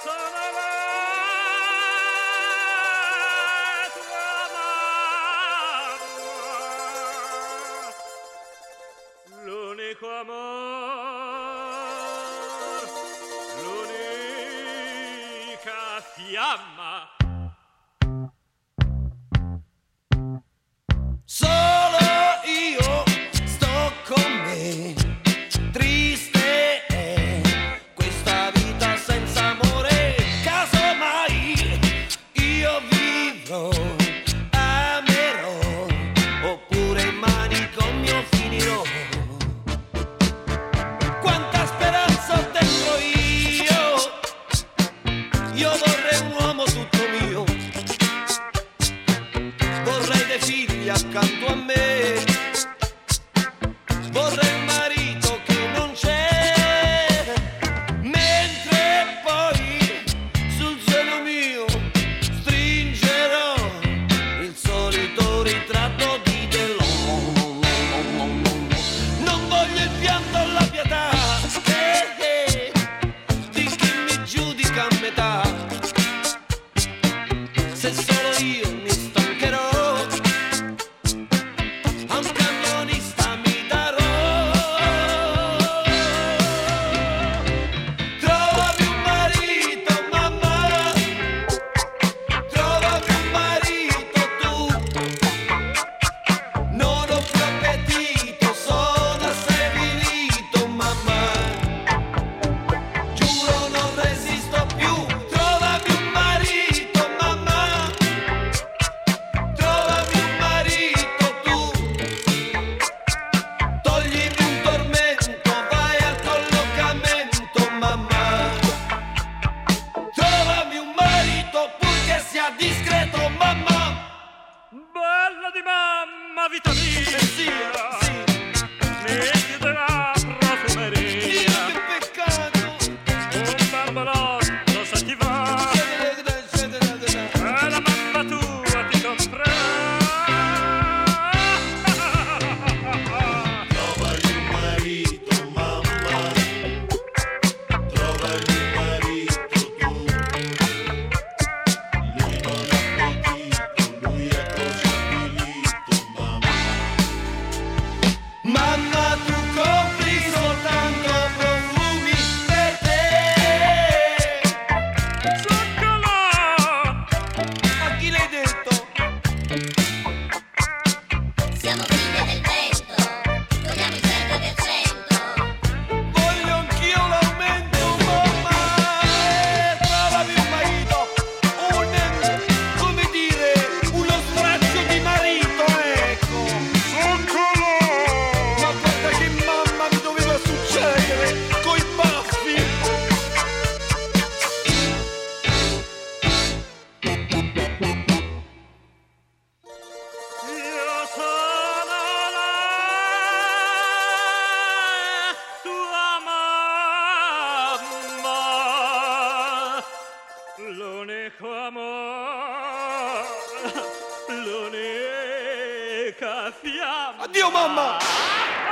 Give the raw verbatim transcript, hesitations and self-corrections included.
L'unico amor, l'unica fiamma. Solo io sto con me, triste è questa vita senza amore, casomai io vivrò, amerò, oppure in manicomio finirò. Quanta speranza ho dentro io, io vorrei un uomo tutto mio, vorrei dei figli accanto a me, vorrei un marito che non c'è, mentre poi sul seno mio stringerò il solito ritratto di Delon. Non voglio il pianto o la pietà eh, eh, di chi mi giudica a metà, se solo io mi stancherò, a un camionista mi darò. Trovami un marito, mamma, trovami un marito tu, non ho più appetito, sono asseverito, mamma, giuro non resisto più. Trovami un marito, mamma, trovami un marito tu, toglimi un tormento, vai al collocamento, mamma, trovami un marito purché sia discreto, mamma. Bella di mamma, vita mia, Eh sì, sì, metti della Dio profumeria, che peccato. un bambolotto se ti va, e la mamma tua ti comprerà. Trovagli un marito, mamma, trovagli un marito tu, lui non ha appetito, lui è così avvilito, mamma. Mamma, tu compri soltanto profumi per te. Zoccolo! A chi l'hai detto? Siamo figlie del vento, vogliamo il cento per cento. Voglio anch'io l'aumento, mamma. Eh, trovami un marito, un, come dire, uno straccio di marito, ecco. Ma guarda che mamma mi doveva succedere coi baffi. Io sono la tua mamma, l'unico amore, l'unica fiamma. Addio, mamma.